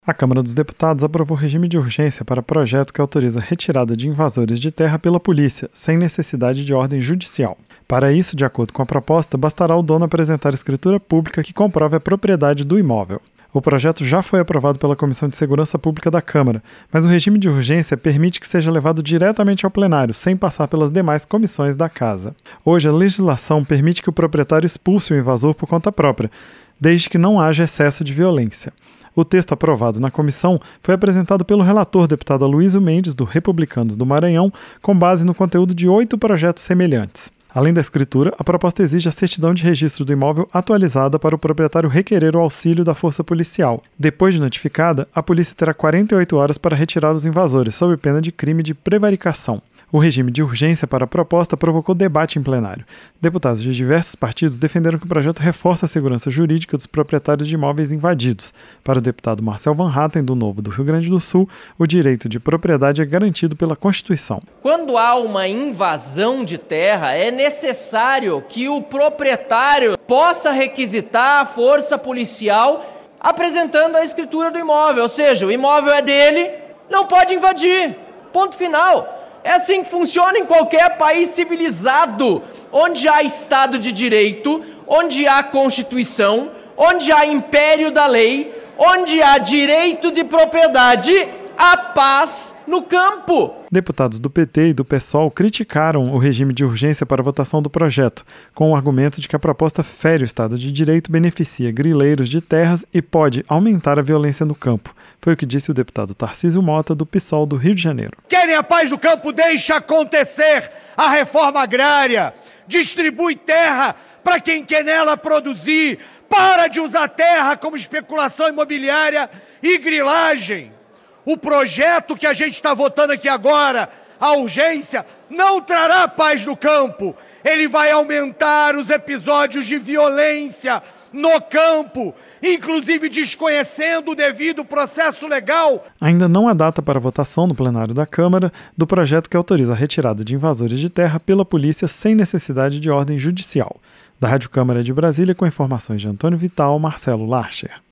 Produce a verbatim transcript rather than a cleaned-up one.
A Câmara dos Deputados aprovou regime de urgência para projeto que autoriza a retirada de invasores de terra pela polícia, sem necessidade de ordem judicial. Para isso, de acordo com a proposta, bastará o dono apresentar escritura pública que comprove a propriedade do imóvel. O projeto já foi aprovado pela Comissão de Segurança Pública da Câmara, mas o regime de urgência permite que seja levado diretamente ao plenário, sem passar pelas demais comissões da Casa. Hoje, a legislação permite que o proprietário expulse o invasor por conta própria, desde que não haja excesso de violência. O texto aprovado na comissão foi apresentado pelo relator deputado Aloysio Mendes, do Republicanos do Maranhão, com base no conteúdo de oito projetos semelhantes. Além da escritura, a proposta exige a certidão de registro do imóvel atualizada para o proprietário requerer o auxílio da força policial. Depois de notificada, a polícia terá quarenta e oito horas para retirar os invasores, sob pena de crime de prevaricação. O regime de urgência para a proposta provocou debate em plenário. Deputados de diversos partidos defenderam que o projeto reforça a segurança jurídica dos proprietários de imóveis invadidos. Para o deputado Marcel Van Hatten, do Novo do Rio Grande do Sul, o direito de propriedade é garantido pela Constituição. Quando há uma invasão de terra, é necessário que o proprietário possa requisitar a força policial apresentando a escritura do imóvel. Ou seja, o imóvel é dele, não pode invadir. Ponto final. É assim que funciona em qualquer país civilizado, onde há Estado de Direito, onde há Constituição, onde há império da lei, onde há direito de propriedade, há paz no campo. Deputados do P T e do PSOL criticaram o regime de urgência para a votação do projeto, com o argumento de que a proposta fere o Estado de Direito, beneficia grileiros de terras e pode aumentar a violência no campo. Foi o que disse o deputado Tarcísio Mota, do PSOL do Rio de Janeiro. Querem a paz do campo? Deixa acontecer a reforma agrária. Distribui terra para quem quer nela produzir. Para de usar terra como especulação imobiliária e grilagem. O projeto que a gente está votando aqui agora, a urgência, não trará paz no campo. Ele vai aumentar os episódios de violência no campo, inclusive desconhecendo o devido processo legal. Ainda não há data para votação no plenário da Câmara do projeto que autoriza a retirada de invasores de terra pela polícia sem necessidade de ordem judicial. Da Rádio Câmara de Brasília, com informações de Antônio Vital, Marcelo Larcher.